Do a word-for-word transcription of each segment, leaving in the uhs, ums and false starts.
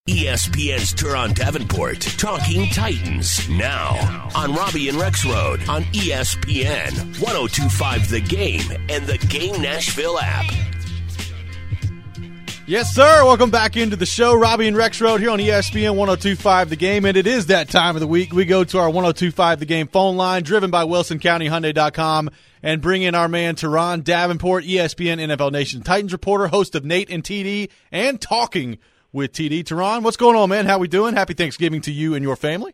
E S P N's Teron Davenport, Talking Titans, now on Robbie and Rex Road on E S P N, one oh two point five The Game, and the Game Nashville app. Yes, sir. Welcome back into the show. Robbie and Rex Road here on E S P N one oh two point five The Game, and it is that time of the week. We go to our one oh two point five The Game phone line, driven by Wilson County Hyundai dot com, and bring in our man Teron Davenport, E S P N N F L Nation Titans reporter, host of Nate and T D, and Talking with T D. Teron, what's going on, man? How we doing? Happy Thanksgiving to you and your family.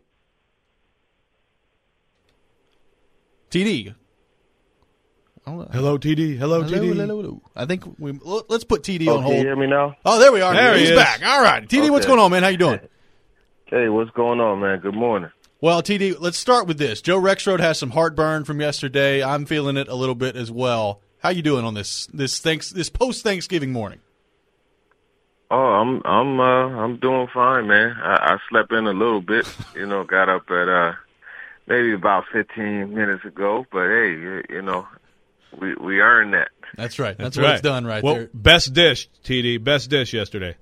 T D. Hello, T D. Hello, hello, T D. Hello, hello. I think we let's put T D oh, on hold. Can you hear me now? Oh, there we are. There He's he is. back. All right. T D, okay. What's going on, man? How you doing? Hey, what's going on, man? Good morning. Well, T D, let's start with this. Joe Rexrode has some heartburn from yesterday. I'm feeling it a little bit as well. How you doing on this this thanks this post Thanksgiving morning? Oh, I'm I'm uh, I'm doing fine, man. I, I slept in a little bit, you know, got up at uh, maybe about fifteen minutes ago. But hey, you, you know, we we earned that. That's right. That's, That's what right. it's done right well, there. Best dish, T D. Best dish yesterday.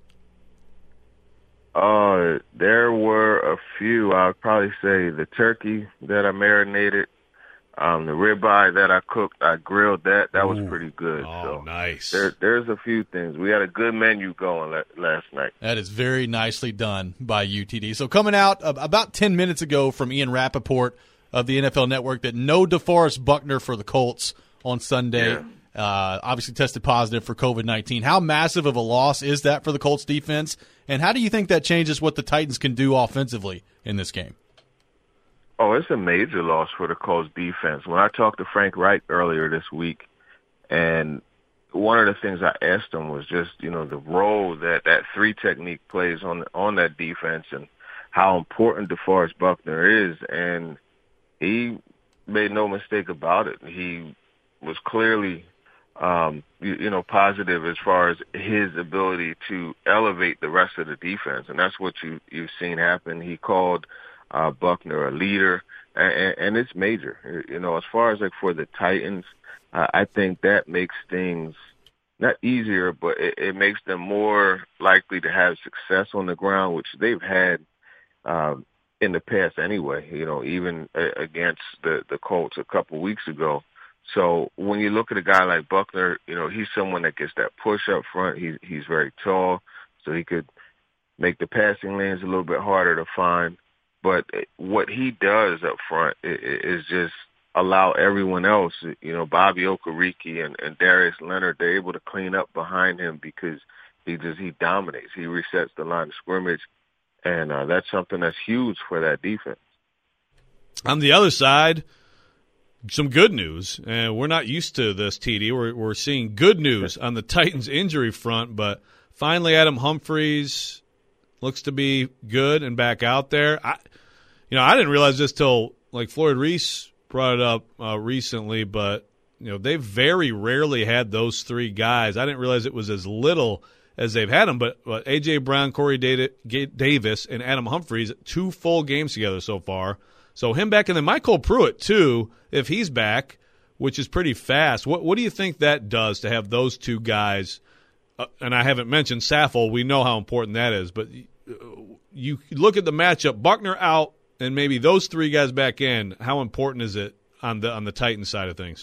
Uh, there were a few. I'd probably say the turkey that I marinated, um, the ribeye that I cooked, I grilled that. That was Ooh. pretty good. Oh, so nice. There, there's a few things. We had a good menu going la- last night. That is very nicely done by U T D. So coming out uh, about ten minutes ago from Ian Rappaport of the N F L Network that no DeForest Buckner for the Colts on Sunday. Yeah. Uh, obviously tested positive for COVID nineteen. How massive of a loss is that for the Colts defense? And how do you think that changes what the Titans can do offensively in this game? Oh, it's a major loss for the Colts defense. When I talked to Frank Reich earlier this week, and one of the things I asked him was just, you know, the role that that three technique plays on on that defense and how important DeForest Buckner is. And he made no mistake about it. He was clearly Um, you, you know, positive as far as his ability to elevate the rest of the defense, and that's what you you've seen happen. He called uh, Buckner a leader, and, and it's major. You know, as far as like for the Titans, uh, I think that makes things not easier, but it, it makes them more likely to have success on the ground, which they've had um, in the past anyway. You know, even uh, against the the Colts a couple weeks ago. So when you look at a guy like Buckner, you know, he's someone that gets that push up front. He's he's very tall, so he could make the passing lanes a little bit harder to find. But what he does up front is just allow everyone else, you know, Bobby Okereke and, and Darius Leonard, they're able to clean up behind him because he just he dominates. He resets the line of scrimmage, and uh, that's something that's huge for that defense. On the other side, some good news, and we're not used to this, T D. We're, we're seeing good news on the Titans injury front, but finally Adam Humphries looks to be good and back out there. I, you know, I didn't realize this till like Floyd Reese brought it up uh, recently, but you know they've very rarely had those three guys. I didn't realize it was as little as they've had them, but, but A J. Brown, Corey Davis, and Adam Humphries, two full games together so far. So him back, and then Michael Pruitt, too, if he's back, which is pretty fast. What what do you think that does to have those two guys? Uh, and I haven't mentioned Saffold. We know how important that is. But you look at the matchup, Buckner out, and maybe those three guys back in. How important is it on the on the Titans side of things?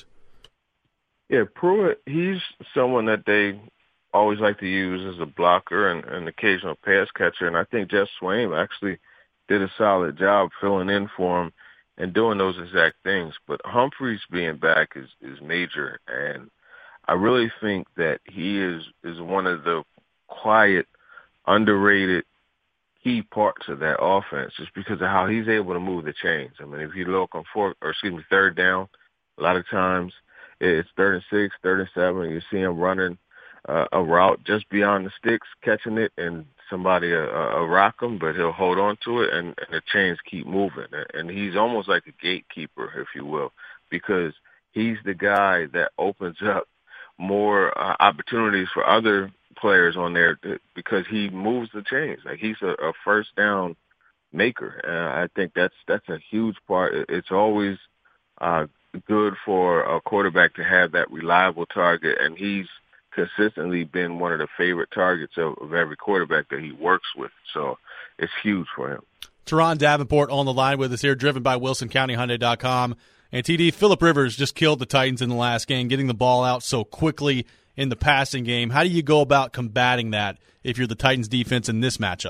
Yeah, Pruitt, he's someone that they always like to use as a blocker and an occasional pass catcher. And I think Jeff Swaim actually did a solid job filling in for him and doing those exact things. But Humphries being back is, is major, and I really think that he is, is one of the quiet, underrated key parts of that offense just because of how he's able to move the chains. I mean, if you look on fourth, or excuse me, third down, a lot of times it's third and six, third and seven, you see him running uh, a route just beyond the sticks, catching it, and somebody uh, uh, rock him, but he'll hold on to it, and, and the chains keep moving. And he's almost like a gatekeeper, if you will, because he's the guy that opens up more uh, opportunities for other players on there to, because he moves the chains. Like he's a, a first down maker. Uh, I think that's that's a huge part. It's always uh, good for a quarterback to have that reliable target, and he's consistently been one of the favorite targets of, of every quarterback that he works with. So it's huge for him. Teron Davenport on the line with us here, driven by Wilson County Hyundai dot com. And T D, Phillip Rivers just killed the Titans in the last game, getting the ball out so quickly in the passing game. How do you go about combating that if you're the Titans defense in this matchup?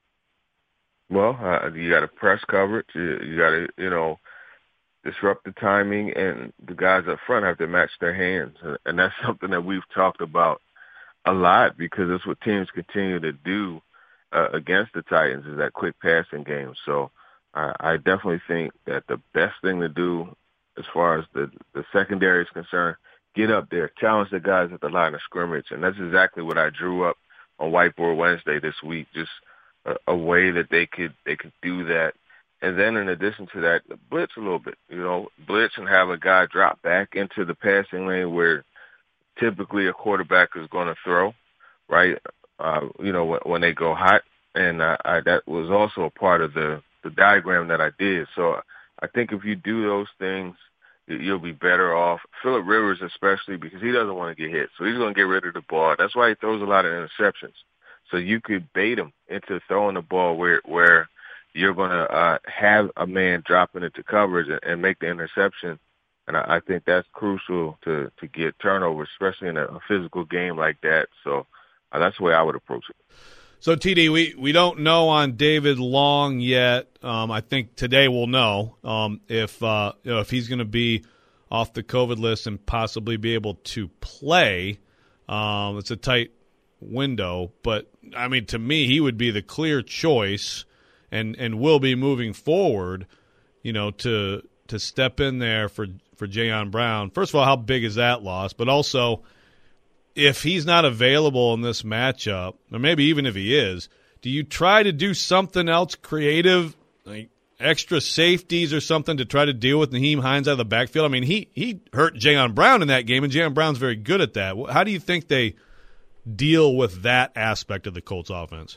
Well, uh, you got to press coverage. You, you got to, you know, disrupt the timing, and the guys up front have to match their hands. And that's something that we've talked about a lot because that's what teams continue to do uh, against the Titans is that quick passing game. So uh, I definitely think that the best thing to do as far as the, the secondary is concerned, get up there, challenge the guys at the line of scrimmage. And that's exactly what I drew up on Whiteboard Wednesday this week, just a, a way that they could they could do that. And then in addition to that, blitz a little bit, you know, blitz and have a guy drop back into the passing lane where typically a quarterback is going to throw, right, uh, you know, when, when they go hot. And uh, I, that was also a part of the, the diagram that I did. So I think if you do those things, you'll be better off. Phillip Rivers especially because he doesn't want to get hit. So he's going to get rid of the ball. That's why he throws a lot of interceptions. So you could bait him into throwing the ball where where – you're going to uh, have a man dropping into coverage and, and make the interception. And I, I think that's crucial to, to get turnovers, especially in a, a physical game like that. So uh, that's the way I would approach it. So, T D, we, we don't know on David Long yet. Um, I think today we'll know um, if uh, you know, if he's going to be off the COVID list and possibly be able to play. Um, it's a tight window. But, I mean, to me, he would be the clear choice and and will be moving forward, you know, to to step in there for, for Jayon Brown. First of all, how big is that loss? But also, if he's not available in this matchup, or maybe even if he is, do you try to do something else creative, like extra safeties or something to try to deal with Nyheim Hines out of the backfield? I mean, he, he hurt Jayon Brown in that game, and Jayon Brown's very good at that. How do you think they deal with that aspect of the Colts offense?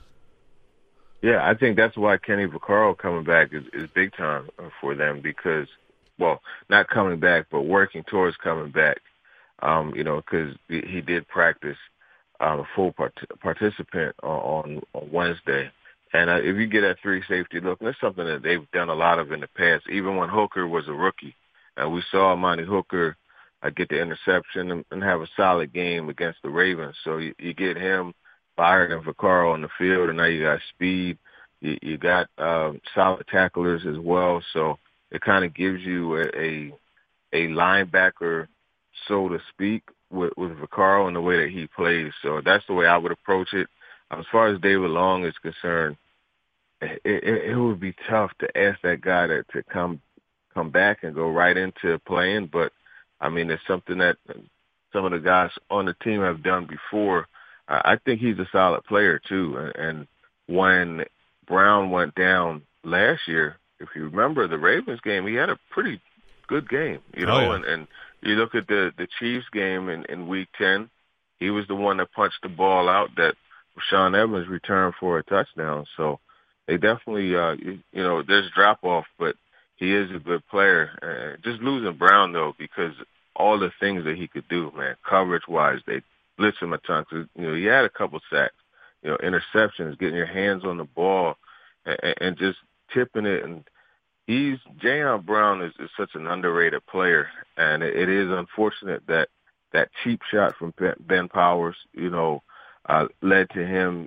Yeah, I think that's why Kenny Vaccaro coming back is, is big time for them because, well, not coming back, but working towards coming back, um, you know, because he did practice um, a full part- participant on, on Wednesday. And uh, if you get that three safety look, that's something that they've done a lot of in the past, even when Hooker was a rookie. Uh, we saw Amani Hooker uh, get the interception and, and have a solid game against the Ravens. So you, you get him, Byard and Vaccaro on the field, and now you got speed. You, you got uh, solid tacklers as well. So it kind of gives you a, a a linebacker, so to speak, with, with Vaccaro and the way that he plays. So that's the way I would approach it. As far as David Long is concerned, it, it, it would be tough to ask that guy to, to come come back and go right into playing. But, I mean, it's something that some of the guys on the team have done before. I think he's a solid player, too. And when Brown went down last year, if you remember the Ravens game, he had a pretty good game, you know. Oh, yeah. and, and you look at the, the Chiefs game in, in Week ten, he was the one that punched the ball out that Rashaan Evans returned for a touchdown. So they definitely, uh, you, you know, there's drop-off, but he is a good player. Uh, just losing Brown, though, because all the things that he could do, man, coverage-wise, they blitz him a ton. Cause, you know, he had a couple sacks, you know, interceptions, getting your hands on the ball and, and just tipping it. And he's Jayon Brown is, is such an underrated player, and it, it is unfortunate that that cheap shot from Ben Powers, you know, uh, led to him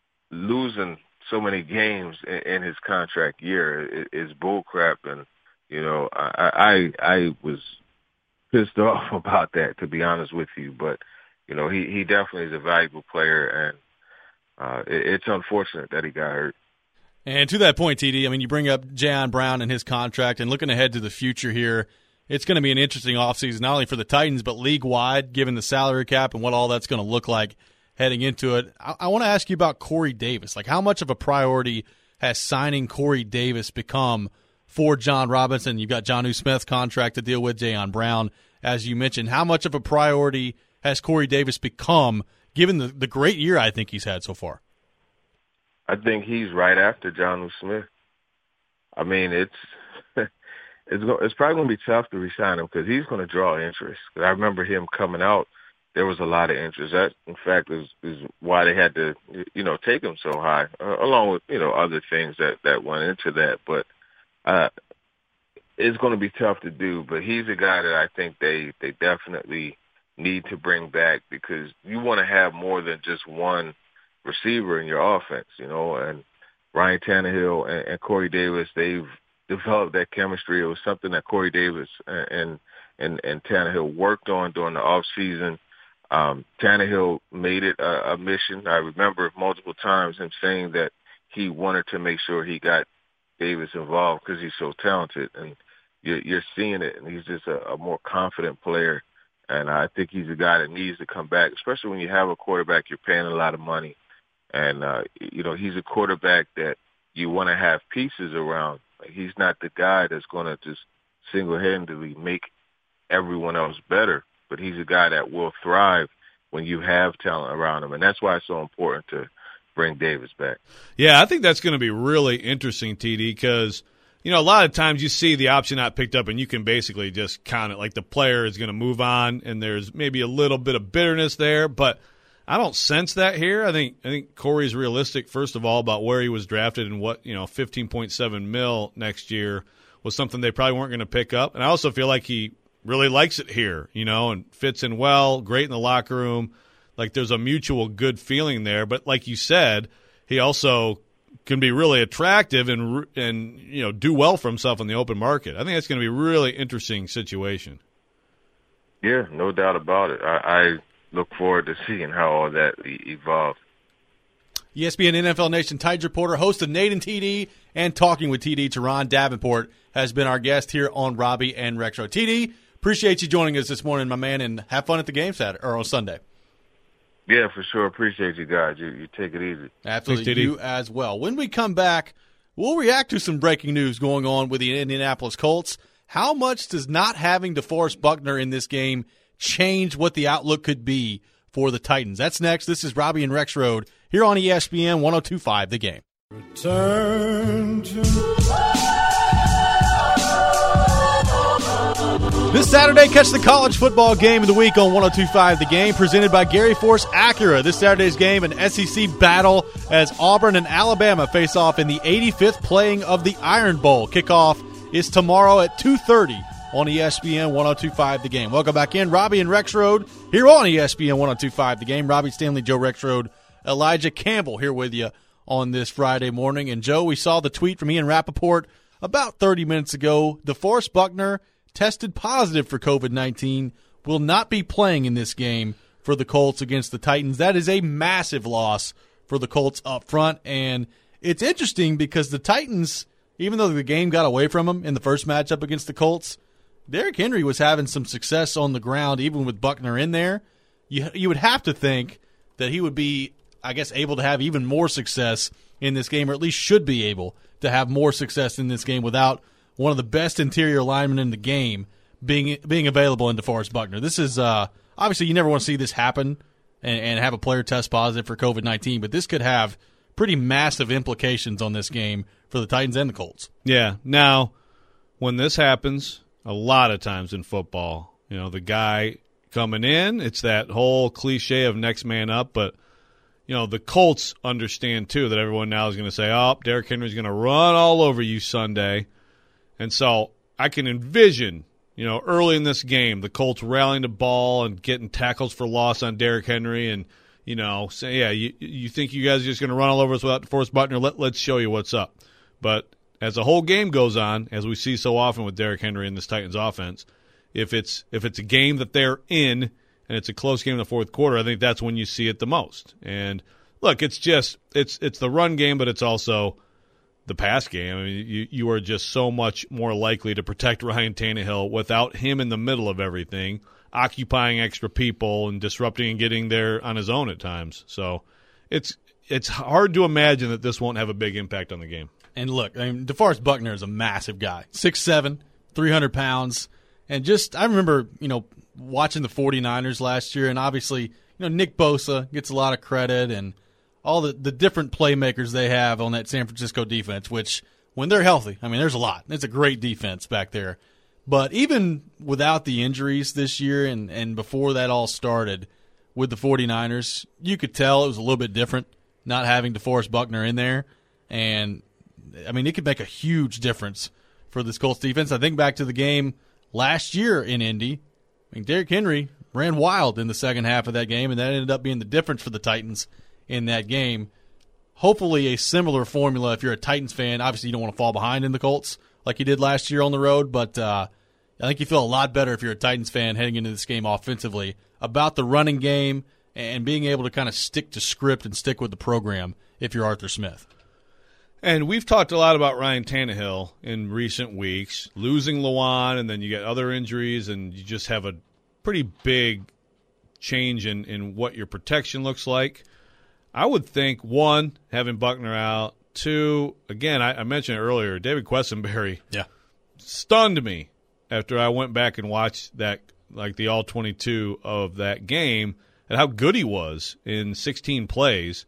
losing so many games in, in his contract year. It, it's bullcrap, and you know, I, I I was pissed off about that, to be honest with you, but. You know, he, he definitely is a valuable player, and uh, it, it's unfortunate that he got hurt. And to that point, T D, I mean, you bring up Jayon Brown and his contract, and looking ahead to the future here, it's going to be an interesting offseason, not only for the Titans, but league-wide, given the salary cap and what all that's going to look like heading into it. I, I want to ask you about Corey Davis. Like, how much of a priority has signing Corey Davis become for John Robinson? You've got Jonnu Smith's contract to deal with, Jayon Brown, as you mentioned. How much of a priority has Corey Davis become, given the, the great year I think he's had so far? I think he's right after Jonnu Smith. I mean, it's it's, go, it's probably going to be tough to re-sign him because he's going to draw interest. I remember him coming out there was a lot of interest. That, in fact, is, is why they had to, you know, take him so high, uh, along with, you know, other things that, that went into that. But uh, it's going to be tough to do. But he's a guy that I think they, they definitely need to bring back, because you want to have more than just one receiver in your offense, you know. And Ryan Tannehill and, and Corey Davis, they've developed that chemistry. It was something that Corey Davis and and, and Tannehill worked on during the off season. Um, Tannehill made it a, a mission. I remember multiple times him saying that he wanted to make sure he got Davis involved because he's so talented, and you're, you're seeing it. And he's just a, a more confident player, and I think he's a guy that needs to come back, especially when you have a quarterback you're paying a lot of money, and uh, you know, he's a quarterback that you want to have pieces around. Like, he's not the guy that's going to just single-handedly make everyone else better, but he's a guy that will thrive when you have talent around him, and that's why it's so important to bring Davis back. Yeah, I think that's going to be really interesting, T D, because, you know, a lot of times you see the option not picked up and you can basically just count it like the player is going to move on, and there's maybe a little bit of bitterness there, but I don't sense that here. I think I think Corey's realistic, first of all, about where he was drafted, and what, you know, fifteen point seven mil next year was something they probably weren't going to pick up. And I also feel like he really likes it here, you know, and fits in well, great in the locker room. Like, there's a mutual good feeling there. But like you said, he also can be really attractive and, and you know, do well for himself in the open market. I think that's going to be a really interesting situation. Yeah, no doubt about it. I, I look forward to seeing how all that e- evolves. E S P N N F L Nation Titans reporter, host of Nate and T D, and Talking with T D, Teron Davenport, has been our guest here on Robbie and Rex Show. T D, appreciate you joining us this morning, my man, and have fun at the game Saturday or on Sunday. Yeah, for sure. Appreciate you guys. You, you take it easy. Absolutely. Thanks, you as well. When we come back, we'll react to some breaking news going on with the Indianapolis Colts. How much does not having DeForest Buckner in this game change what the outlook could be for the Titans? That's next. This is Robbie and Rex Road here on E S P N one oh two point five The Game. Return to This Saturday, catch the college football game of the week on one oh two point five The Game, presented by Gary Force Acura. This Saturday's game, an S E C battle as Auburn and Alabama face off in the eighty-fifth playing of the Iron Bowl. Kickoff is tomorrow at two thirty on E S P N one oh two point five The Game. Welcome back in. Robbie and Rex Road here on E S P N one oh two point five The Game. Robbie Stanley, Joe Rexrode, Elijah Campbell here with you on this Friday morning. And, Joe, we saw the tweet from Ian Rappaport about thirty minutes ago. DeForest Buckner tested positive for COVID nineteen, will not be playing in this game for the Colts against the Titans. That is a massive loss for the Colts up front. And it's interesting because the Titans, even though the game got away from them in the first matchup against the Colts, Derrick Henry was having some success on the ground even with Buckner in there. You, you would have to think that he would be, I guess, able to have even more success in this game, or at least should be able to have more success in this game without one of the best interior linemen in the game being being available in DeForest Buckner. This is uh, obviously you never want to see this happen and, and have a player test positive for COVID nineteen, but this could have pretty massive implications on this game for the Titans and the Colts. Yeah. Now, when this happens, a lot of times in football, you know, the guy coming in, it's that whole cliche of next man up, but you know, the Colts understand too that everyone now is going to say, oh, Derrick Henry's going to run all over you Sunday. And so I can envision, you know, early in this game, the Colts rallying the ball and getting tackles for loss on Derrick Henry and, you know, say, yeah, you, you think you guys are just going to run all over us without DeForest Buckner? Let, let's show you what's up. But as the whole game goes on, as we see so often with Derrick Henry in this Titans offense, if it's if it's a game that they're in and it's a close game in the fourth quarter, I think that's when you see it the most. And look, it's just it's it's the run game, but it's also the pass game. I mean, you, you are just so much more likely to protect Ryan Tannehill without him in the middle of everything, occupying extra people and disrupting and getting there on his own at times. So it's it's hard to imagine that this won't have a big impact on the game. And look, I mean, DeForest Buckner is a massive guy, six seven, three hundred pounds. And just, I remember, you know, watching the 49ers last year, and obviously, you know, Nick Bosa gets a lot of credit, and all the, the different playmakers they have on that San Francisco defense, which when they're healthy, I mean, there's a lot. It's a great defense back there. But even without the injuries this year and, and before that all started, with the 49ers. You could tell it was a little bit different not having DeForest Buckner in there. And, I mean, it could make a huge difference for this Colts defense. I think back to the game last year in Indy. I mean, Derrick Henry ran wild in the second half of that game, and that ended up being the difference for the Titans in that game. Hopefully a similar formula if you're a Titans fan. Obviously, you don't want to fall behind in the Colts like you did last year on the road, but uh, I think you feel a lot better if you're a Titans fan heading into this game offensively about the running game and being able to kind of stick to script and stick with the program if you're Arthur Smith. And we've talked a lot about Ryan Tannehill in recent weeks, losing Lewan, and then you get other injuries, and you just have a pretty big change in, in what your protection looks like. I would think, one, having Buckner out. Two, again, I, I mentioned it earlier, David Quessenberry yeah. stunned me after I went back and watched that, like the all twenty-two of that game, and how good he was in sixteen plays.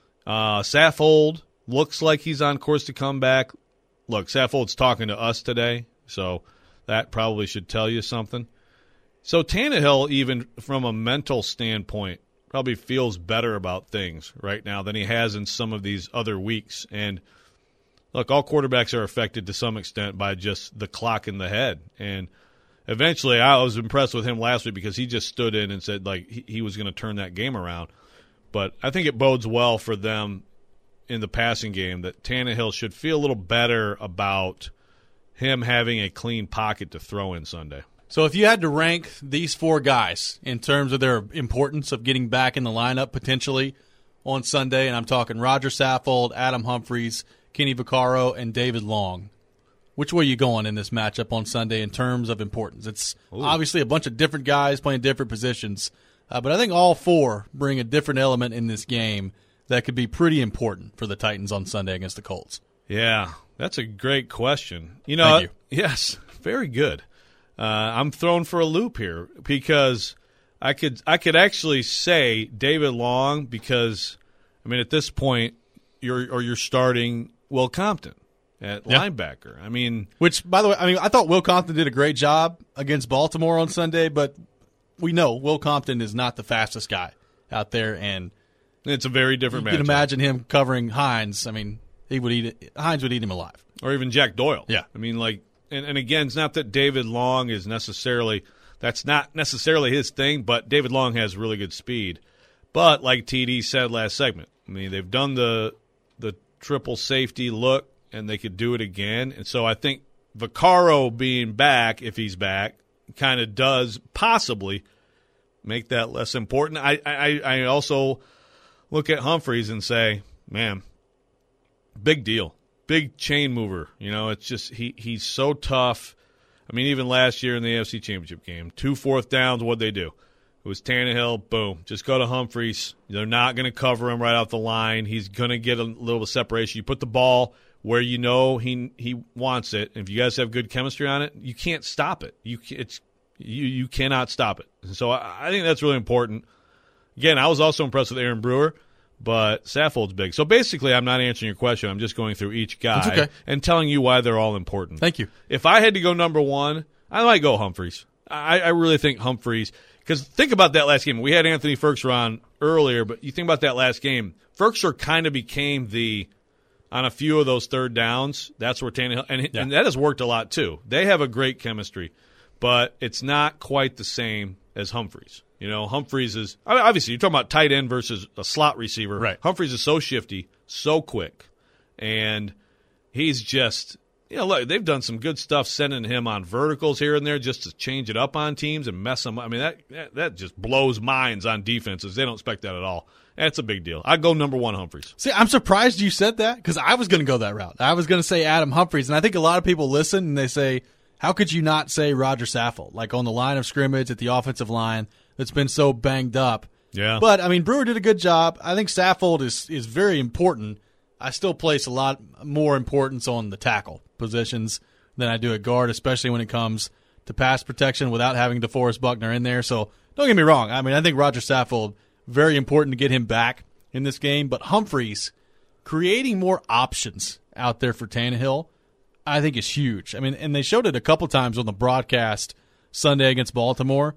Uh, Saffold looks like he's on course to come back. Look, Saffold's talking to us today, so that probably should tell you something. So Tannehill, even from a mental standpoint, probably feels better about things right now than he has in some of these other weeks. And, look, all quarterbacks are affected to some extent by just the clock in the head. And eventually I was impressed with him last week because he just stood in and said, like, he, he was going to turn that game around. But I think it bodes well for them in the passing game that Tannehill should feel a little better about him having a clean pocket to throw in Sunday. So if you had to rank these four guys in terms of their importance of getting back in the lineup potentially on Sunday, and I'm talking Roger Saffold, Adam Humphries, Kenny Vaccaro, and David Long, which way are you going in this matchup on Sunday in terms of importance? It's Ooh. obviously a bunch of different guys playing different positions, uh, but I think all four bring a different element in this game that could be pretty important for the Titans on Sunday against the Colts. Yeah, that's a great question. You know, Thank you. Yes, very good. Uh, I'm thrown for a loop here because I could I could actually say David Long because, I mean, at this point, you're or you're starting Will Compton at yeah. linebacker. I mean, which, by the way, I mean, I thought Will Compton did a great job against Baltimore on Sunday, but we know Will Compton is not the fastest guy out there, and it's a very different match. You can imagine him covering Hines. I mean, he would eat it. Hines would eat him alive, or even Jack Doyle. Yeah, I mean, like. And, and again, it's not that David Long is necessarily – that's not necessarily his thing, but David Long has really good speed. But like T D said last segment, I mean, they've done the the triple safety look, and they could do it again. And so I think Vaccaro being back, if he's back, kind of does possibly make that less important. I, I, I also look at Humphries and say, man, big deal. Big chain mover. You know, it's just he he's so tough. I mean, even last year in the A F C Championship game, two fourth downs, what'd they do? It was Tannehill, boom, just go to Humphries. They're not going to cover him right off the line. He's going to get a little bit of separation. You put the ball where you know he he wants it. And if you guys have good chemistry on it, you can't stop it. You it's you you cannot stop it. So I, I think that's really important. Again, I was also impressed with Aaron Brewer. But Saffold's big. So basically, I'm not answering your question. I'm just going through each guy okay. and telling you why they're all important. Thank you. If I had to go number one, I might go Humphries. I, I really think Humphries. Because think about that last game. We had Anthony Firkser on earlier, but you think about that last game. Firkser kind of became the, on a few of those third downs, that's where Tannehill, and, yeah. and that has worked a lot too. They have a great chemistry, but it's not quite the same as Humphries. You know, Humphries is – obviously, you're talking about tight end versus a slot receiver. Right. Humphries is so shifty, so quick, and he's just – you know, look, they've done some good stuff sending him on verticals here and there just to change it up on teams and mess them up. I mean, that, that, that just blows minds on defenses. They don't expect that at all. That's a big deal. I'd go number one Humphries. See, I'm surprised you said that because I was going to go that route. I was going to say Adam Humphries, and I think a lot of people listen and they say, how could you not say Roger Saffold, like on the line of scrimmage at the offensive line – that's been so banged up. Yeah. But, I mean, Brewer did a good job. I think Saffold is, is very important. I still place a lot more importance on the tackle positions than I do at guard, especially when it comes to pass protection without having DeForest Buckner in there. So don't get me wrong. I mean, I think Roger Saffold, very important to get him back in this game. But Humphries, creating more options out there for Tannehill, I think is huge. I mean, and they showed it a couple times on the broadcast Sunday against Baltimore.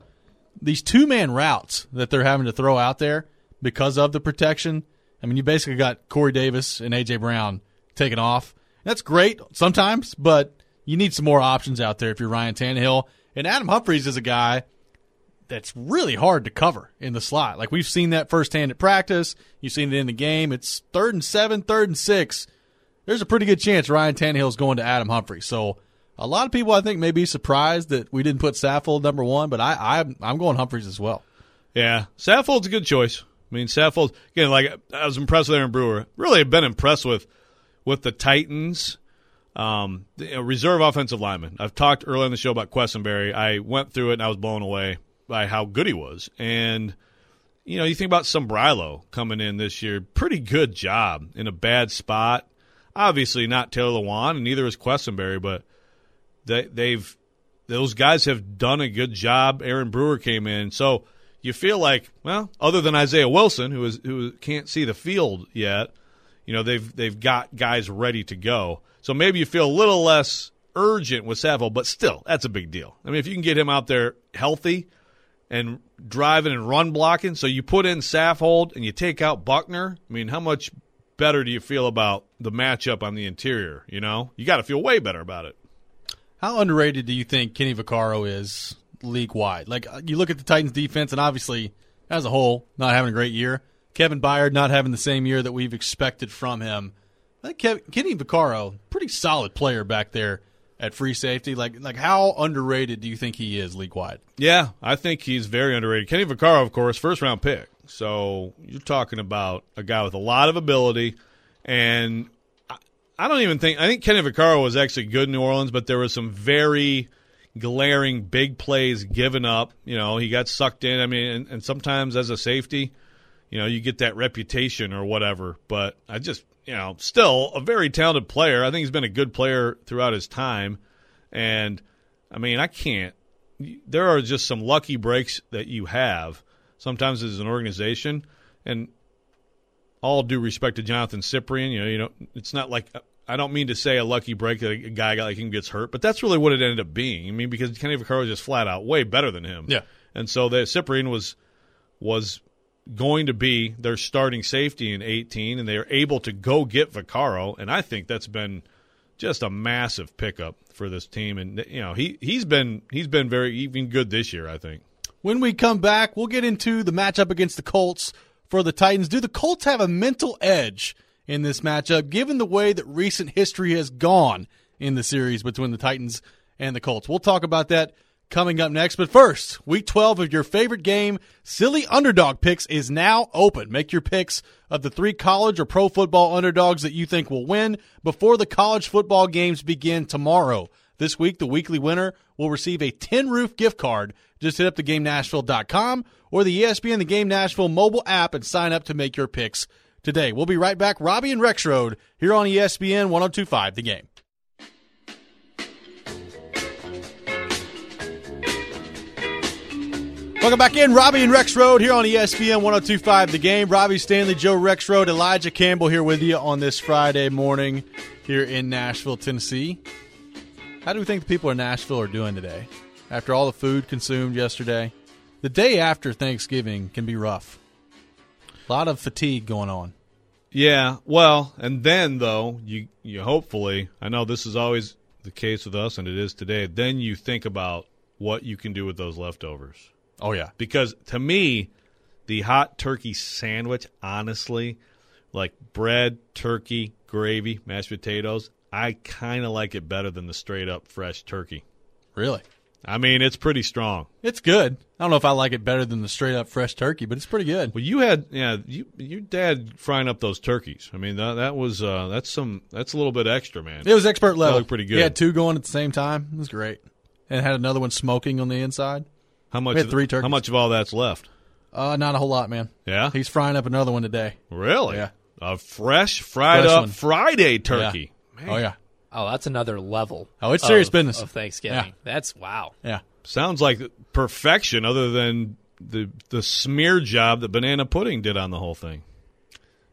these two-man routes that they're having to throw out there because of the protection. I mean, you basically got Corey Davis and A J. Brown taking off. That's great sometimes, but you need some more options out there if you're Ryan Tannehill. And Adam Humphries is a guy that's really hard to cover in the slot. Like, we've seen that firsthand at practice. You've seen it in the game. It's third and seven, third and six. There's a pretty good chance Ryan Tannehill's going to Adam Humphries. So a lot of people, I think, may be surprised that we didn't put Saffold number one, but I, I, I'm going Humphries as well. Yeah, Saffold's a good choice. I mean, Saffold, again, like, I was impressed with Aaron Brewer. Really have been impressed with with the Titans, um, the, you know, reserve offensive lineman. I've talked earlier in the show about Quessenberry. I went through it, and I was blown away by how good he was. And, you know, you think about Sombrilo coming in this year. Pretty good job in a bad spot. Obviously not Taylor Lewan, and neither is Quessenberry, but they, they've those guys have done a good job. Aaron Brewer came in. So you feel like, well, other than Isaiah Wilson, who is who can't see the field yet, you know, they've they've got guys ready to go. So maybe you feel a little less urgent with Saffold, but still, that's a big deal. I mean, if you can get him out there healthy and driving and run blocking, so you put in Saffold and you take out Buckner, I mean, how much better do you feel about the matchup on the interior, you know? You got to feel way better about it. How underrated do you think Kenny Vaccaro is league-wide? Like, you look at the Titans' defense, and obviously, as a whole, not having a great year. Kevin Byard not having the same year that we've expected from him. I think Kev- Kenny Vaccaro, pretty solid player back there at free safety. Like, like how underrated do you think he is league-wide? Yeah, I think he's very underrated. Kenny Vaccaro, of course, first-round pick. So you're talking about a guy with a lot of ability, and I, I don't even think – I think Kenny Vaccaro was actually good in New Orleans, but there was some very glaring big plays given up. You know, he got sucked in. I mean, and, and sometimes as a safety, you know, you get that reputation or whatever. But I just – you know, still a very talented player. I think he's been a good player throughout his time. And, I mean, I can't – there are just some lucky breaks that you have sometimes as an organization. And all due respect to Jonathan Cyprien, you know, you know, it's not like – I don't mean to say a lucky break that a guy like him gets hurt, but that's really what it ended up being. I mean, because Kenny Vaccaro was just flat out way better than him. Yeah. And so the Cyprien was was – going to be their starting safety in eighteen, and they are able to go get Vaccaro, and I think that's been just a massive pickup for this team. And you know, he he's been he's been very even good this year, I think. When we come back, we'll get into the matchup against the Colts for the Titans. Do the Colts have a mental edge in this matchup, given the way that recent history has gone in the series between the Titans and the Colts? We'll talk about that coming up next. But first, week twelve of your favorite game, Silly Underdog Picks, is now open. Make your picks of the three college or pro football underdogs that you think will win before the college football games begin tomorrow. This week, the weekly winner will receive a tin roof gift card. Just hit up the game nashville dot com or the E S P N The Game Nashville mobile app and sign up to make your picks today. We'll be right back. Robbie and Rexroad here on E S P N one oh two point five The Game. Welcome back in. Robbie and Rexroad here on E S P N one oh two point five The Game. Robbie Stanley, Joe Rexroad, Elijah Campbell here with you on this Friday morning here in Nashville, Tennessee. How do we think the people in Nashville are doing today? After all the food consumed yesterday, the day after Thanksgiving can be rough. A lot of fatigue going on. Yeah, well, and then, though, you, you hopefully, I know this is always the case with us, and it is today, then you think about what you can do with those leftovers. Oh, yeah. Because to me, the hot turkey sandwich, honestly, like bread, turkey, gravy, mashed potatoes, I kind of like it better than the straight-up fresh turkey. Really? I mean, it's pretty strong. It's good. I don't know if I like it better than the straight-up fresh turkey, but it's pretty good. Well, you had, yeah, you, your dad frying up those turkeys. I mean, that, that was, uh, that's some, that's a little bit extra, man. It was expert level. That looked pretty good. He had two going at the same time. It was great. And had another one smoking on the inside. How much? We had three turkeys. How much of all that's left? Uh, not a whole lot, man. Yeah? He's frying up another one today. Really? Yeah. A fresh, fried Fresh up one. Friday turkey. Yeah. Oh, yeah. Oh, that's another level. Oh, it's serious of, business. of Thanksgiving. Yeah. That's wow. Yeah. Sounds like perfection other than the the smear job that banana pudding did on the whole thing.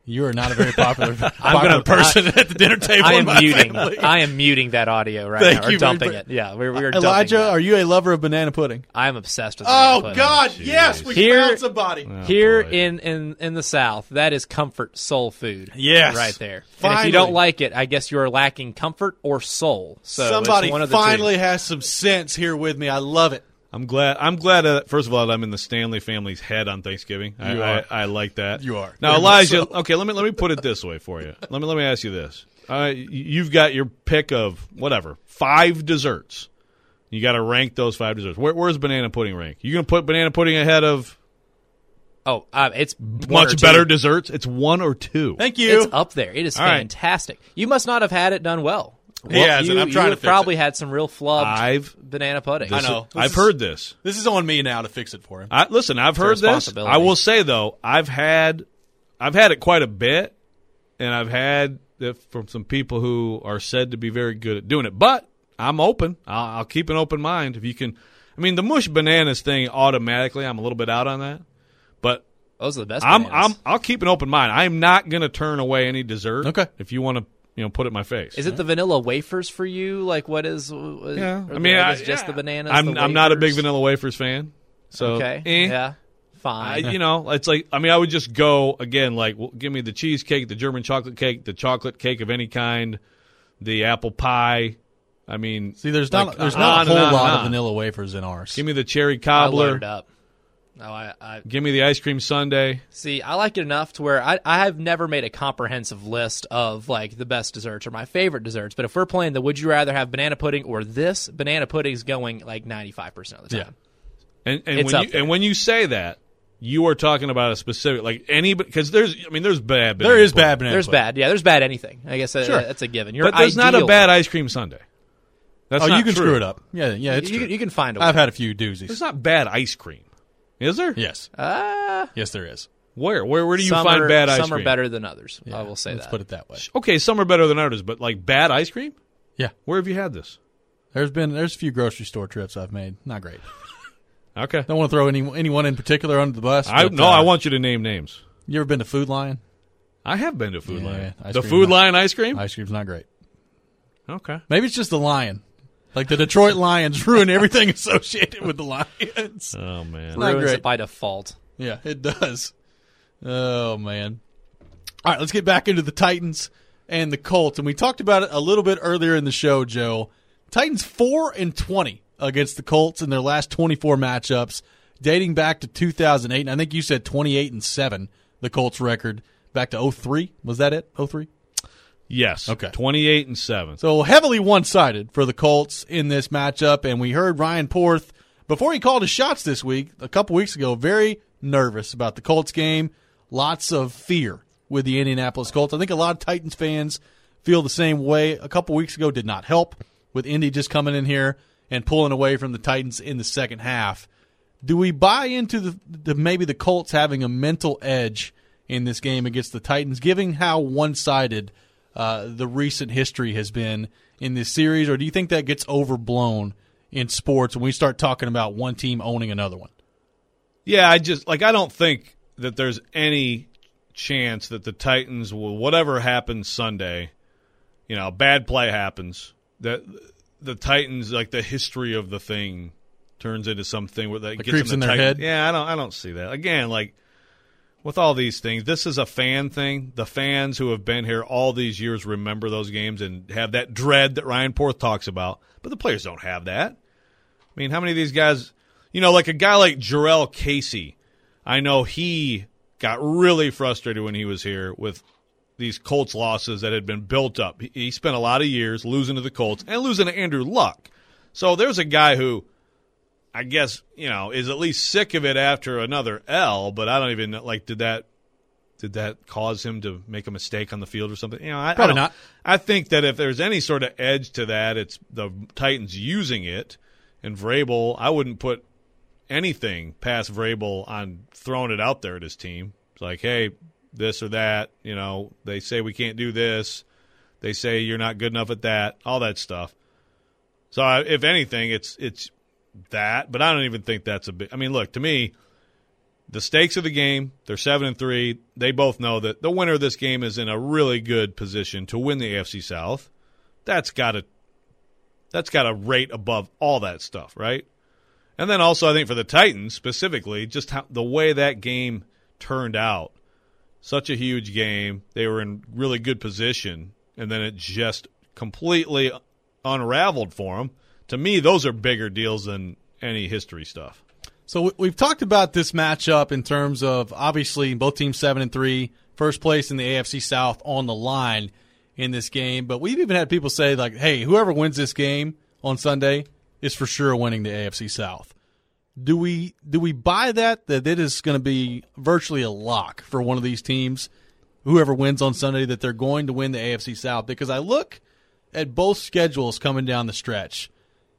You are not a very popular, I'm popular gonna- person at the dinner table. I in am my muting. family. I am muting that audio right Thank now. Or you, dumping very- it. Yeah, we're, we're dumping Elijah, that. are you a lover of banana pudding? I am obsessed with. Oh banana pudding. God, yes, we Here- found somebody. Oh, Here boy. in, in, in the South, that is comfort soul food. Yes. Right there. And if Finally. you don't like it, I guess you are lacking comfort or soul. So it's Somebody one of the finally two. has some sense here with me. I love it. I'm glad. I'm glad. Uh, first of all, that I'm in the Stanley family's head on Thanksgiving. I, You I, are. I like that. You are. Now, Very much Elijah. so. Okay, let me let me put it this way for you. Let me let me ask you this. Uh, you've got your pick of whatever five desserts. You got to rank those five desserts. Where, where's banana pudding rank? You gonna put banana pudding ahead of Oh, uh, it's one or much two. better desserts? It's one or two. Thank you. It's up there. It is All right. fantastic. You must not have had it done well. He hasn't. You, I'm trying you to have fix probably it. had some real flubbed I've banana pudding. I know. This I've is- heard this. This is on me now to fix it for him. I, listen, I've a heard this. responsibility. I will say though, I've had, I've had it quite a bit, and I've had it from some people who are said to be very good at doing it. But I'm open. I'll, I'll keep an open mind if you can. I mean, the mush bananas thing automatically, I'm a little bit out on that. But Those are the best. I'm, bananas. I'm, I'll keep an open mind. I'm not going to turn away any dessert. Okay. If you want to, you know, put it in my face. Is it the vanilla wafers for you? Like, what is? Yeah. Or I mean, the, I, guess just yeah. the bananas. I'm, the I'm not a big wafers? vanilla wafers fan. So Okay. eh. Yeah. I, Fine. you know, it's like, I mean, I would just go again, like, well, give me the cheesecake, the German chocolate cake, the chocolate cake of any kind, the apple pie. I mean, See, there's not like, there's on not a and whole on and lot on. of vanilla wafers in ours. give me the cherry I cobbler. loaded up. No, I, I Give me the ice cream sundae. see. I like it enough to where I, I have never made a comprehensive list of like the best desserts or my favorite desserts. But if we're playing the would you rather have banana pudding or this, banana pudding's going like ninety-five percent of the time. And, and It's when up you there. and when you say that, you are talking about a specific, like any, because there's, I mean, there's bad. There banana is pudding. bad banana. There's pudding. bad. Yeah, there's bad anything. I guess uh, Sure. that's a given. Your But there's not a ideal- bad ice cream sundae. That's Oh, not you can true. screw it up. Yeah, yeah, it's You, true. you can find a way. I've had a few doozies. There's not bad ice cream, is there? Yes, Uh, yes, there is. Where? Where? Where do you some find are, bad ice some cream? are better than others. Yeah, I will say let's that. put it that way. Okay, some are better than others, but like bad ice cream? Yeah, Where have you had this? there's been there's a few grocery store trips I've made. Not great. Okay. Don't want to throw any anyone in particular under the bus. I but, no, uh, I want you to name names. You ever been to Food Lion? I have been to Food Yeah, Lion. ice The cream Food not- Lion ice cream? Ice cream's not great. Okay. Maybe it's just the lion. Like the Detroit Lions ruin everything associated with the Lions. Oh man. Not Ruins great. it by default. Yeah, it does. Oh man. All right, let's get back into the Titans and the Colts. And we talked about it a little bit earlier in the show, Joe. Titans four and twenty against the Colts in their last twenty-four matchups, dating back to two thousand eight. And I think you said twenty-eight and seven, the Colts record, back to oh three. Was that it? oh three? Yes. Okay. Twenty-eight and seven. So heavily one-sided for the Colts in this matchup, and we heard Ryan Porth, before he called his shots this week, a couple weeks ago, very nervous about the Colts game, lots of fear with the Indianapolis Colts. I think a lot of Titans fans feel the same way. A couple weeks ago did not help with Indy just coming in here and pulling away from the Titans in the second half. Do we buy into the, the maybe the Colts having a mental edge in this game against the Titans, given how one-sided Uh, the recent history has been in this series, or do you think that gets overblown in sports when we start talking about one team owning another one? Yeah, I just like I don't think that there's any chance that the Titans will, whatever happens Sunday, you know, bad play happens, that the Titans, like the history of the thing, turns into something where that It gets creeps the in their Titan- head? Yeah, I don't I don't see that. Again, like with all these things, this is a fan thing. The fans who have been here all these years remember those games and have that dread that Ryan Porth talks about. But the players don't have that. I mean, how many of these guys, you know, like a guy like Jarrell Casey, I know he got really frustrated when he was here with these Colts losses that had been built up. He, he spent a lot of years losing to the Colts and losing to Andrew Luck. So there's a guy who, I guess, you know, is at least sick of it after another L, but I don't even know, like, did that did that cause him to make a mistake on the field or something? You know, I, Probably I don't- not. I think that if there's any sort of edge to that, it's the Titans using it, and Vrabel, I wouldn't put anything past Vrabel on throwing it out there at his team. It's like, hey, this or that, you know, they say we can't do this. They say you're not good enough at that, all that stuff. So I- if anything, it's it's that, but I don't even think that's a big – I mean, look, to me, the stakes of the game, they're seven and three. They both know that the winner of this game is in a really good position to win the A F C South. That's got to that's got to rate above all that stuff, right? And then also I think for the Titans specifically, just how the way that game turned out, such a huge game. They were in really good position, and then it just completely unraveled for them. To me, those are bigger deals than any history stuff. So we've talked about this matchup in terms of obviously both teams seven and three, first place in the A F C South on the line in this game. But we've even had people say like, "Hey, whoever wins this game on Sunday is for sure winning the A F C South." Do we do we buy that that it is going to be virtually a lock for one of these teams, whoever wins on Sunday, that they're going to win the A F C South? Because I look at both schedules coming down the stretch.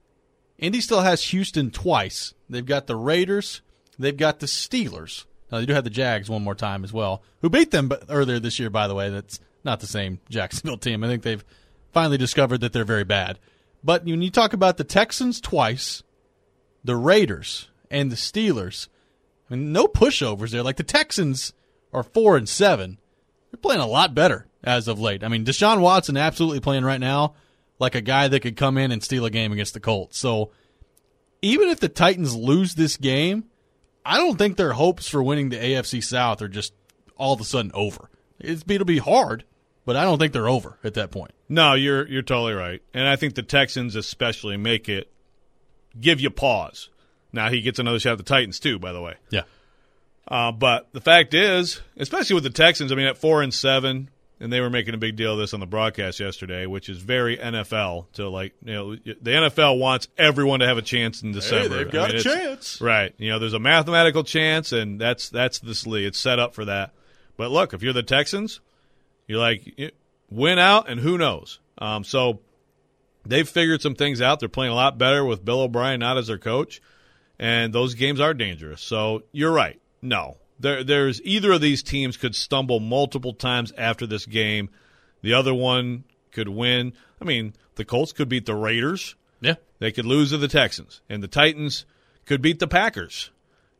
Indy still has Houston twice. They've got the Raiders. They've got the Steelers. Now, they do have the Jags one more time as well, who beat them earlier this year, by the way. That's not the same Jacksonville team. I think they've finally discovered that they're very bad. But when you talk about the Texans twice, the Raiders, and the Steelers, I mean, no pushovers there. Like, the Texans are four and seven. They're playing a lot better as of late. I mean, Deshaun Watson absolutely playing right now like a guy that could come in and steal a game against the Colts. So even if the Titans lose this game, I don't think their hopes for winning the A F C South are just all of a sudden over. It's, it'll be hard, but I don't think they're over at that point. No, you're you're totally right. And I think the Texans especially make it give you pause. Now he gets another shot at the Titans too, by the way. Yeah. Uh, but the fact is, especially with the Texans, I mean, at four and seven, and they were making a big deal of this on the broadcast yesterday, which is very N F L. To like, you know, the N F L wants everyone to have a chance in December. Hey, they've got I mean, a chance, right? You know, there's a mathematical chance, and that's that's this league. It's set up for that. But look, if you're the Texans, you're like win out, and who knows? Um, so they've figured some things out. They're playing a lot better with Bill O'Brien not as their coach, and those games are dangerous. So you're right. No. There, there's either of these teams could stumble multiple times after this game. The other one could win. I mean, the Colts could beat the Raiders. Yeah. They could lose to the Texans. And the Titans could beat the Packers.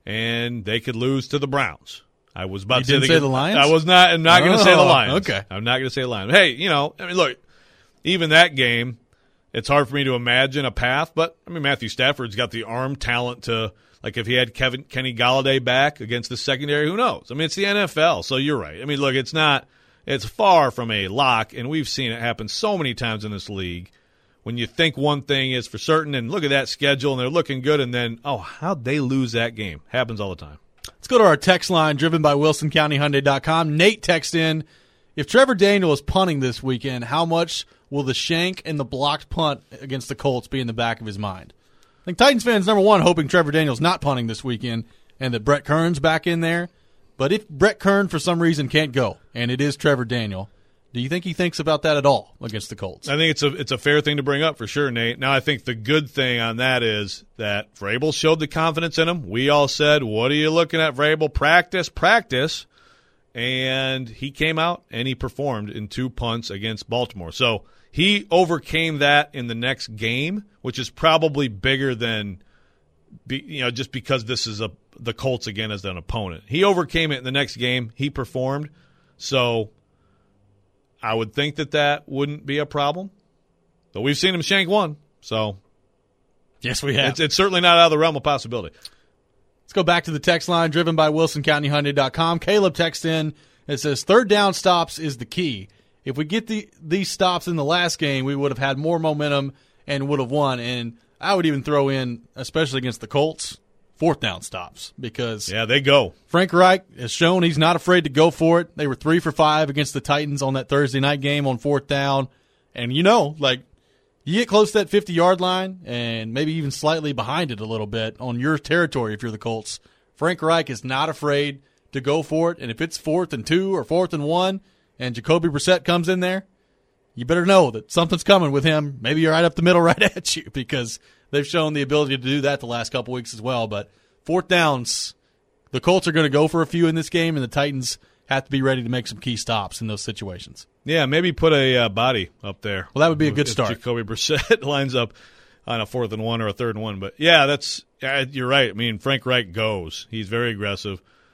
And they could lose to the Browns. I was about you to say, didn't the, say the Lions? I was not, I'm not oh, going to say the Lions. Okay. I'm not going to say the Lions. Hey, you know, I mean, look, even that game, it's hard for me to imagine a path. But, I mean, Matthew Stafford's got the arm talent to – like if he had Kevin Kenny Golladay back against the secondary, who knows? I mean, it's the N F L, so you're right. I mean, look, it's not – it's far from a lock, and we've seen it happen so many times in this league when you think one thing is for certain, and look at that schedule, and they're looking good, and then, oh, how'd they lose that game? Happens all the time. Let's go to our text line driven by Wilson County Hyundai dot com. Nate texts in, if Trevor Daniel is punting this weekend, how much will the shank and the blocked punt against the Colts be in the back of his mind? I think Titans fans, number one, hoping Trevor Daniel's not punting this weekend and that Brett Kern's back in there. But if Brett Kern, for some reason, can't go, and it is Trevor Daniel, do you think he thinks about that at all against the Colts? I think it's a it's a fair thing to bring up for sure, Nate. Now, I think the good thing on that is that Vrabel showed the confidence in him. We all said, what are you looking at, Vrabel? Practice, practice. And he came out and he performed in two punts against Baltimore. So he overcame that in the next game, which is probably bigger than, be, you know, just because this is a the Colts again as an opponent. He overcame it in the next game. He performed. So I would think that that wouldn't be a problem. But we've seen him shank one. So yes, we have. It's, it's certainly not out of the realm of possibility. Let's go back to the text line driven by Wilson County Hyundai dot com. Caleb texts in. It says, third down stops is the key. If we get the these stops in the last game, we would have had more momentum and would have won. And I would even throw in, especially against the Colts, fourth down stops because yeah, they go. Frank Reich has shown he's not afraid to go for it. They were three for five against the Titans on that Thursday night game on fourth down. And, you know, like, you get close to that fifty-yard line and maybe even slightly behind it a little bit on your territory if you're the Colts. Frank Reich is not afraid to go for it. And if it's fourth and two or fourth and one and Jacoby Brissett comes in there, you better know that something's coming with him. Maybe you're right up the middle right at you because they've shown the ability to do that the last couple weeks as well. But fourth downs, the Colts are going to go for a few in this game, and the Titans have to be ready to make some key stops in those situations. Yeah, maybe put a uh, body up there. Well, that would be a good if start. Jacoby Brissett lines up on a fourth and one or a third and one. But, yeah, that's uh, you're right. I mean, Frank Reich goes. He's very aggressive.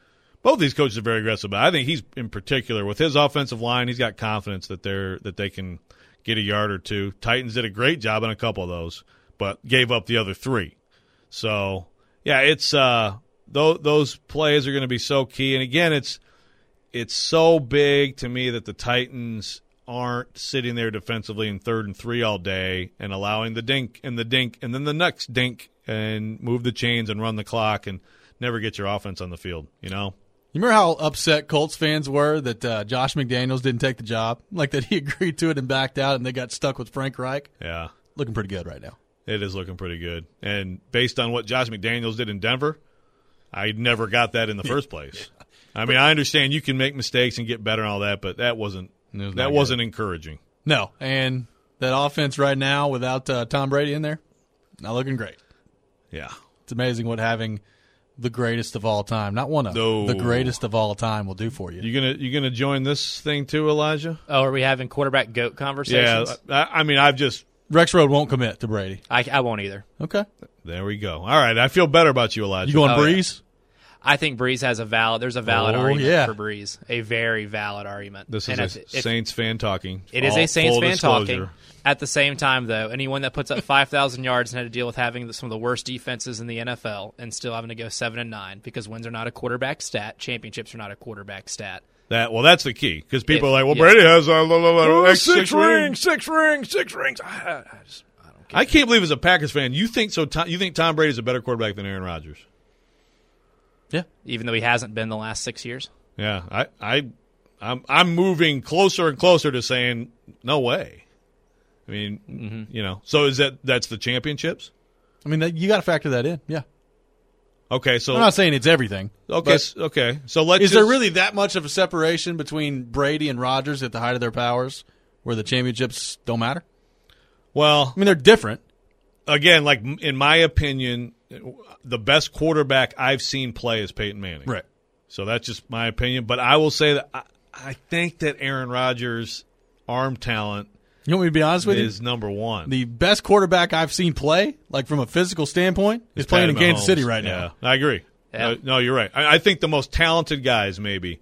Both these coaches are very aggressive, but I think he's in particular with his offensive line. He's got confidence that they're that they can get a yard or two. Titans did a great job on a couple of those, but gave up the other three. So yeah, it's uh, those those plays are going to be so key. And again, it's it's so big to me that the Titans aren't sitting there defensively in third and three all day and allowing the dink and the dink and then the next dink and move the chains and run the clock and never get your offense on the field. You know. You remember how upset Colts fans were that uh, Josh McDaniels didn't take the job? Like that he agreed to it and backed out and they got stuck with Frank Reich? Yeah. Looking pretty good right now. It is looking pretty good. And based on what Josh McDaniels did in Denver, I never got that in the first place. I mean, I understand you can make mistakes and get better and all that, but that wasn't was that wasn't encouraging. No. And that offense right now without uh, Tom Brady in there, not looking great. Yeah. It's amazing what having the greatest of all time, not one of, No. the greatest of all time will do for you. You gonna you gonna join this thing too, Elijah? Oh, are we having quarterback GOAT conversations? Yeah. I, I mean, I've just Rex Road won't commit to Brady. I, I won't either. Okay. there we go. All right, I feel better about you, Elijah. You going Oh, Breeze? I think Breeze has a valid. There's a valid Oh, argument yeah. for Breeze. A very valid argument. This is And a if- if- Saints fan talking. It is All a Saints full fan disclosure. talking. At the same time, though, anyone that puts up five thousand yards and had to deal with having some of the worst defenses in the N F L and still having to go seven and nine because wins are not a quarterback stat, championships are not a quarterback stat. That well, that's the key because people If- are like, well, yeah. Brady has uh, blah, blah, blah, Oh, X six rings, six rings, six rings. I, I, just, I, don't care. I can't believe as a Packers fan, you think so. Tom, you think Tom Brady is a better quarterback than Aaron Rodgers? Yeah. Even though he hasn't been the last six years. Yeah, I, I, I'm, I'm moving closer and closer to saying no way. I mean, Mm-hmm. you know, so is that that's the championships? I mean, that, you got to factor that in. Yeah. Okay, so I'm not saying it's everything. okay, but s- okay. So let's is just, there really that much of a separation between Brady and Rodgers at the height of their powers where the championships don't matter? well, I mean, they're different. again, like in my opinion, the best quarterback I've seen play is Peyton Manning. Right. So that's just my opinion. But I will say that I, I think that Aaron Rodgers' arm talent You want me to be honest with is you? number one. The best quarterback I've seen play, like from a physical standpoint, is It's playing in Patty Kansas Mahomes. City right now. Yeah, I agree. Yeah. No, no, you're right. I, I think the most talented guys maybe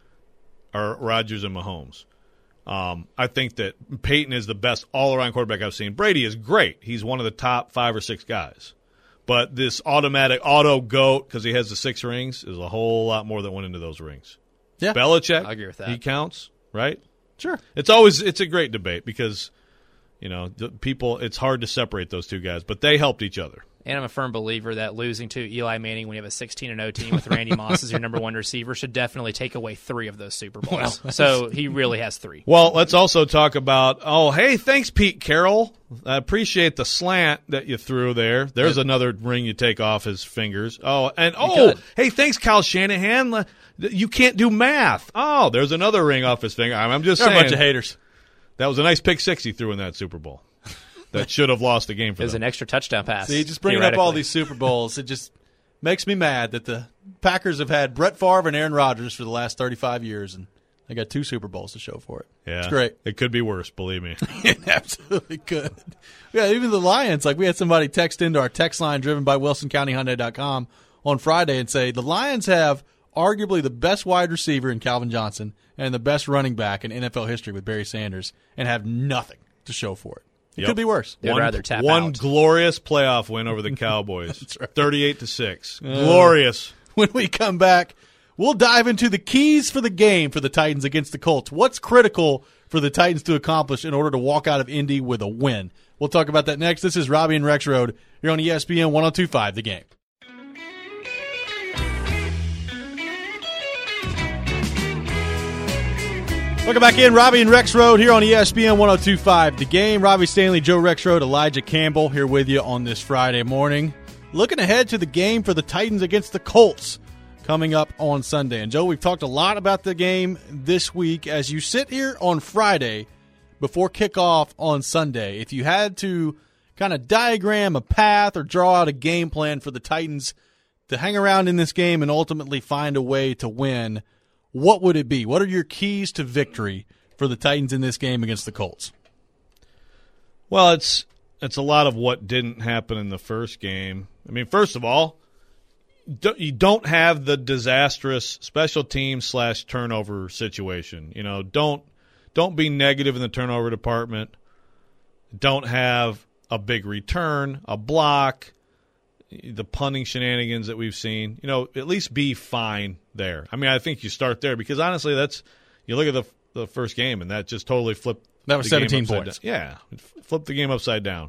are Rodgers and Mahomes. Um, I think that Peyton is the best all-around quarterback I've seen. Brady is great. He's one of the top five or six guys. But this automatic auto GOAT, because he has the six rings, is a whole lot more that went into those rings. Yeah. Belichick, I agree with that. he counts, right? Sure. It's always it's a great debate because, you know, the people. It's hard to separate those two guys, but they helped each other. And I'm a firm believer that losing to Eli Manning when you have a sixteen and oh team with Randy Moss as your number one receiver should definitely take away three of those Super Bowls. So he really has three. Well, let's also talk about, oh, hey, thanks, Pete Carroll. I appreciate the slant that you threw there. There's another ring you take off his fingers. Oh, and oh, could. hey, thanks, Kyle Shanahan. You can't do math. Oh, there's another ring off his finger. I'm I'm just They're a saying. bunch of haters. That was a nice pick six he threw in that Super Bowl. That should have lost the game for It was them. an extra touchdown pass. See, just bringing up all theoretically. these Super Bowls, it just makes me mad that the Packers have had Brett Favre and Aaron Rodgers for the last thirty-five years, and they got two Super Bowls to show for it. Yeah, It's great. It could be worse, believe me. It absolutely could. Yeah, even the Lions, like we had somebody text into our text line driven by Wilson County Hyundai dot com on Friday and say the Lions have arguably the best wide receiver in Calvin Johnson and the best running back in N F L history with Barry Sanders and have nothing to show for it. It Yep. could be worse. They'd one, rather tap one out. glorious playoff win over the Cowboys, That's right. thirty-eight to six. Glorious. When we come back, we'll dive into the keys for the game for the Titans against the Colts. What's critical for the Titans to accomplish in order to walk out of Indy with a win? We'll talk about that next. This is Robbie and Rex Road here on E S P N one oh two point five The Game. Welcome back in. Robbie and Rex Road here on E S P N one oh two point five The Game. Robbie Stanley, Joe Rex Road, Elijah Campbell here with you on this Friday morning. Looking ahead to the game for the Titans against the Colts coming up on Sunday. And, Joe, we've talked a lot about the game this week. As you sit here on Friday before kickoff on Sunday, if you had to kind of diagram a path or draw out a game plan for the Titans to hang around in this game and ultimately find a way to win, what would it be? What are your keys to victory for the Titans in this game against the Colts? Well, it's it's a lot of what didn't happen in the first game. I mean, first of all, don't, you don't have the disastrous special team slash turnover situation. You know, don't don't be negative in the turnover department. Don't have a big return, a block, the punting shenanigans that we've seen. You know, at least be fine there. I mean, I think you start there because honestly, that's you look at the the first game and that just totally flipped. That was the game seventeen points. Down. Yeah, flipped the game upside down.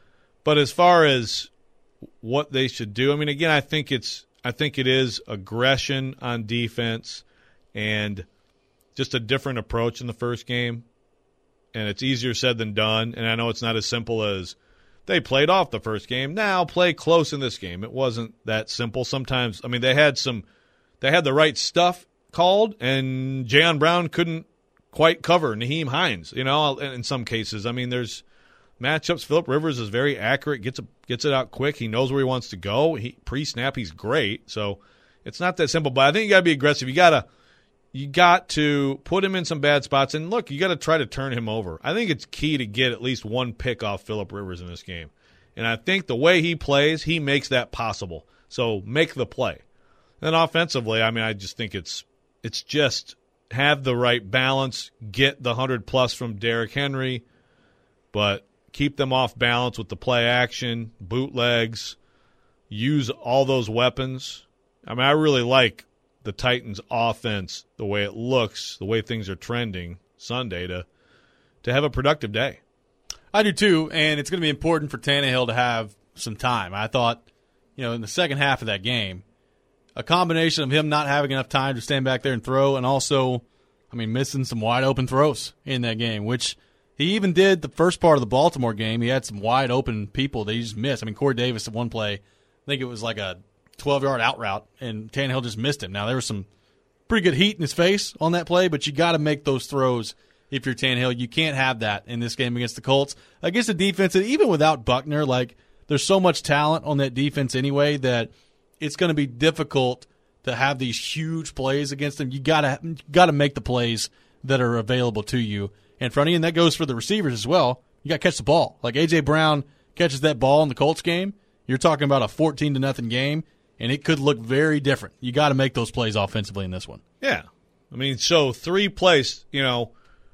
But as far as what they should do, I mean, again, I think it's I think it is aggression on defense and just a different approach in the first game. And it's easier said than done. And I know it's not as simple as they played off the first game. Now play close in this game. It wasn't that simple. Sometimes, I mean, they had some, they had the right stuff called, and Jayon Brown couldn't quite cover Nyheim Hines. You know, in some cases, I mean, there's matchups. Phillip Rivers is very accurate, gets a, gets it out quick. He knows where he wants to go. He pre-snap, he's great. So it's not that simple. But I think you got to be aggressive. You got to. You got to put him in some bad spots, and look, you got to try to turn him over. I think it's key to get at least one pick off Phillip Rivers in this game. And I think the way he plays, he makes that possible. So make the play. And offensively, I mean, I just think it's it's just have the right balance, get the one hundred plus from Derrick Henry, but keep them off balance with the play action, bootlegs, use all those weapons. I mean, I really like the Titans' offense, the way it looks, the way things are trending Sunday to to have a productive day. I do too, and it's going to be important for Tannehill to have some time. I thought, you know, in the second half of that game, a combination of him not having enough time to stand back there and throw, and also, I mean, missing some wide open throws in that game, which he even did the first part of the Baltimore game. He had some wide open people that he just missed. I mean, Corey Davis at one play, I think it was like a twelve-yard out route, and Tannehill just missed him. Now, there was some pretty good heat in his face on that play, but you got to make those throws if you're Tannehill. You can't have that in this game against the Colts. Against a defense that even without Buckner, like, there's so much talent on that defense anyway that it's going to be difficult to have these huge plays against them. You got to got to make the plays that are available to you in front of you, and that goes for the receivers as well. You got to catch the ball. Like A J. Brown catches that ball in the Colts game, you're talking about a fourteen to nothing game. And it could look very different. You got to make those plays offensively in this one. Yeah. I mean, so three plays, you know,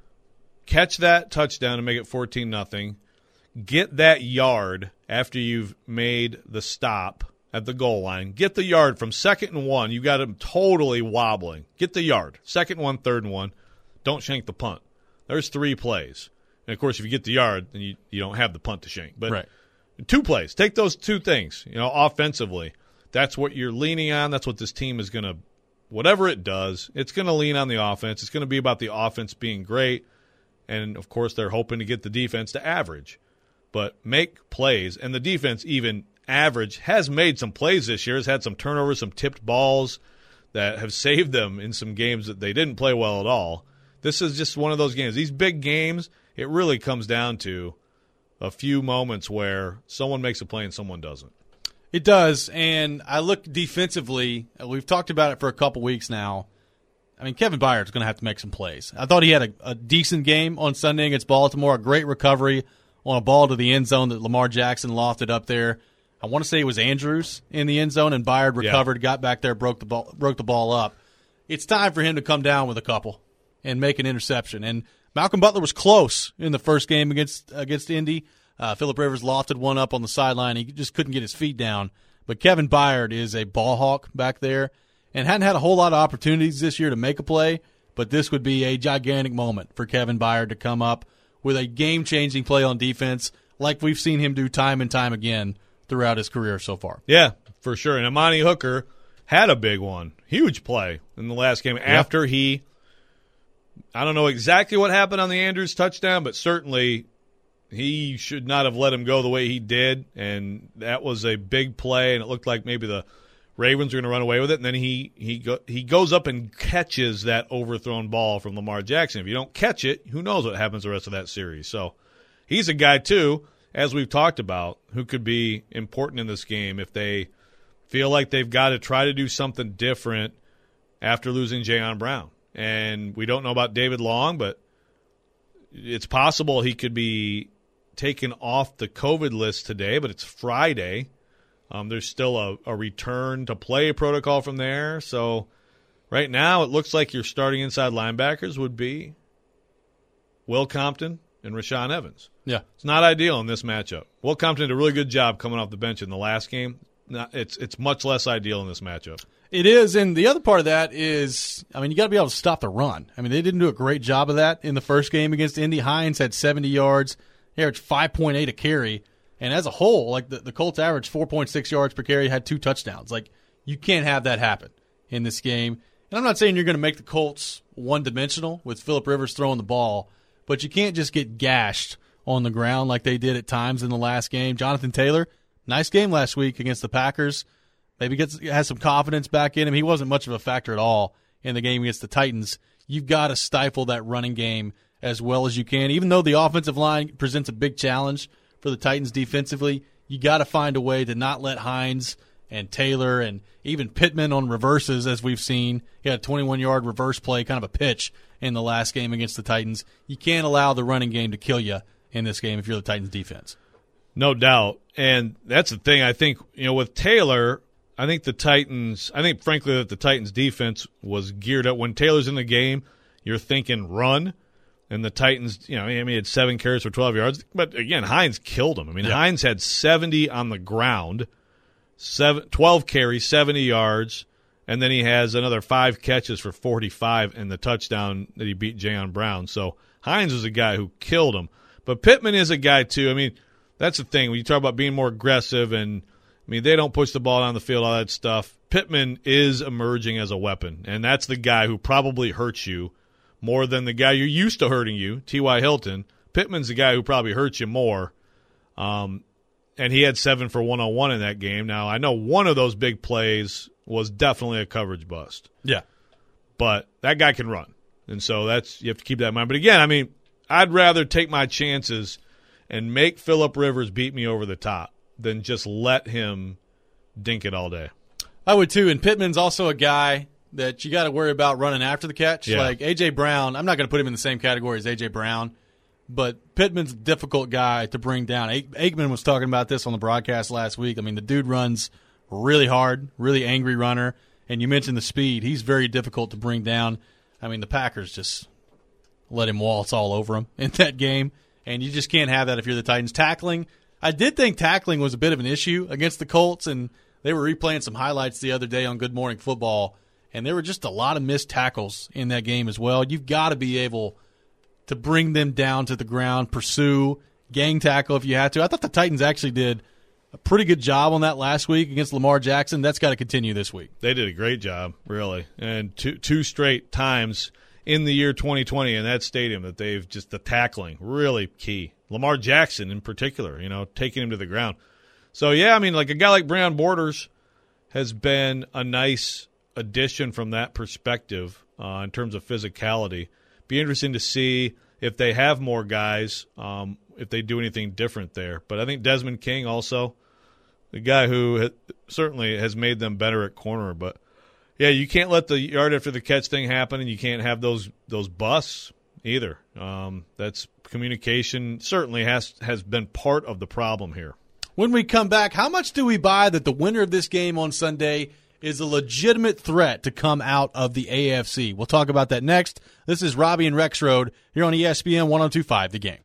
catch that touchdown and make it fourteen nothing. Get that yard after you've made the stop at the goal line. Get the yard from second and one. You got him totally wobbling. Get the yard. Second and one, third and one. Don't shank the punt. There's three plays. And, of course, if you get the yard, then you, you don't have the punt to shank. But right. Two plays. Take those two things, you know, offensively. That's what you're leaning on. That's what this team is going to, whatever it does, it's going to lean on the offense. It's going to be about the offense being great. And, of course, they're hoping to get the defense to average. But make plays. And the defense, even average, has made some plays this year, has had some turnovers, some tipped balls that have saved them in some games that they didn't play well at all. This is just one of those games. These big games, it really comes down to a few moments where someone makes a play and someone doesn't. It does, and I look defensively. We've talked about it for a couple weeks now. I mean, Kevin Byard's going to have to make some plays. I thought he had a, a decent game on Sunday against Baltimore, a great recovery on a ball to the end zone that Lamar Jackson lofted up there. I want to say it was Andrews in the end zone, and Byard recovered, yeah. got back there, broke the ball, broke the ball up. It's time for him to come down with a couple and make an interception. And Malcolm Butler was close in the first game against against Indy. Uh, Phillip Rivers lofted one up on the sideline. He just couldn't get his feet down. But Kevin Byard is a ball hawk back there and hadn't had a whole lot of opportunities this year to make a play, but this would be a gigantic moment for Kevin Byard to come up with a game-changing play on defense like we've seen him do time and time again throughout his career so far. Yeah, for sure. And Amani Hooker had a big one, huge play in the last game after yeah. he – I don't know exactly what happened on the Andrews touchdown, but certainly – he should not have let him go the way he did, and that was a big play, and it looked like maybe the Ravens were going to run away with it, and then he he go, he goes up and catches that overthrown ball from Lamar Jackson. If you don't catch it, who knows what happens the rest of that series. So he's a guy, too, as we've talked about, who could be important in this game if they feel like they've got to try to do something different after losing Jayon Brown. And we don't know about David Long, but it's possible he could be taken off the COVID list today, but it's Friday, Um, there's still a, a return to play protocol from there. So right now it looks like your starting inside linebackers would be Will Compton and Rashaan Evans. Yeah. It's not ideal in this matchup. Will Compton did a really good job coming off the bench in the last game. Not, it's it's much less ideal in this matchup. It is, and the other part of that is, I mean, you got to be able to stop the run. I mean, they didn't do a great job of that in the first game against Indy. Hines had seventy yards. He averaged five point eight a carry. And as a whole, like the, the Colts averaged four point six yards per carry, had two touchdowns. Like, you can't have that happen in this game. And I'm not saying you're going to make the Colts one-dimensional with Phillip Rivers throwing the ball, but you can't just get gashed on the ground like they did at times in the last game. Jonathan Taylor, nice game last week against the Packers. Maybe gets has some confidence back in him. He wasn't much of a factor at all in the game against the Titans. You've got to stifle that running game as well as you can. Even though the offensive line presents a big challenge for the Titans defensively, you got to find a way to not let Hines and Taylor and even Pittman on reverses, as we've seen. He had a twenty-one-yard reverse play, kind of a pitch in the last game against the Titans. You can't allow the running game to kill you in this game if you're the Titans defense. No doubt. And that's the thing. I think, you know, with Taylor, I think the Titans, I think, frankly, that the Titans defense was geared up. When Taylor's in the game, you're thinking run. And the Titans, you know, I mean, he had seven carries for twelve yards. But, again, Hines killed him. I mean, yeah. Hines had seventy on the ground, seven, twelve carries, seventy yards, and then he has another five catches for forty-five and the touchdown that he beat Jayon Brown. So Hines was a guy who killed him. But Pittman is a guy, too. I mean, that's the thing. When you talk about being more aggressive and, I mean, they don't push the ball down the field, all that stuff. Pittman is emerging as a weapon, and that's the guy who probably hurts you more than the guy you're used to hurting you, T Y. Hilton. Pittman's the guy who probably hurts you more. Um, and he had seven for one oh one in that game. Now, I know one of those big plays was definitely a coverage bust. Yeah. But that guy can run. And so that's you have to keep that in mind. But again, I mean, I'd rather take my chances and make Phillip Rivers beat me over the top than just let him dink it all day. I would too. And Pittman's also a guy that you got to worry about running after the catch. Yeah. Like A J. Brown, I'm not going to put him in the same category as A J. Brown, but Pittman's a difficult guy to bring down. Aikman was talking about this on the broadcast last week. I mean, the dude runs really hard, really angry runner, and you mentioned the speed. He's very difficult to bring down. I mean, the Packers just let him waltz all over him in that game, and you just can't have that if you're the Titans. Tackling, I did think tackling was a bit of an issue against the Colts, and they were replaying some highlights the other day on Good Morning Football, and there were just a lot of missed tackles in that game as well. You've got to be able to bring them down to the ground, pursue, gang tackle if you have to. I thought the Titans actually did a pretty good job on that last week against Lamar Jackson. That's got to continue this week. They did a great job, really. And two, two straight times in the year twenty twenty in that stadium that they've just the tackling, really key. Lamar Jackson in particular, you know, taking him to the ground. So, yeah, I mean, like a guy like Breon Borders has been a nice addition from that perspective uh, in terms of physicality. Be interesting to see if they have more guys, um, if they do anything different there. But I think Desmond King also, the guy who ha- certainly has made them better at corner. But, yeah, you can't let the yard after the catch thing happen, and you can't have those those busts either. Um, that's communication certainly has has been part of the problem here. When we come back, how much do we buy that the winner of this game on Sunday is a legitimate threat to come out of the A F C? We'll talk about that next. This is Robbie and Rexroad here on E S P N one oh two point five The Game.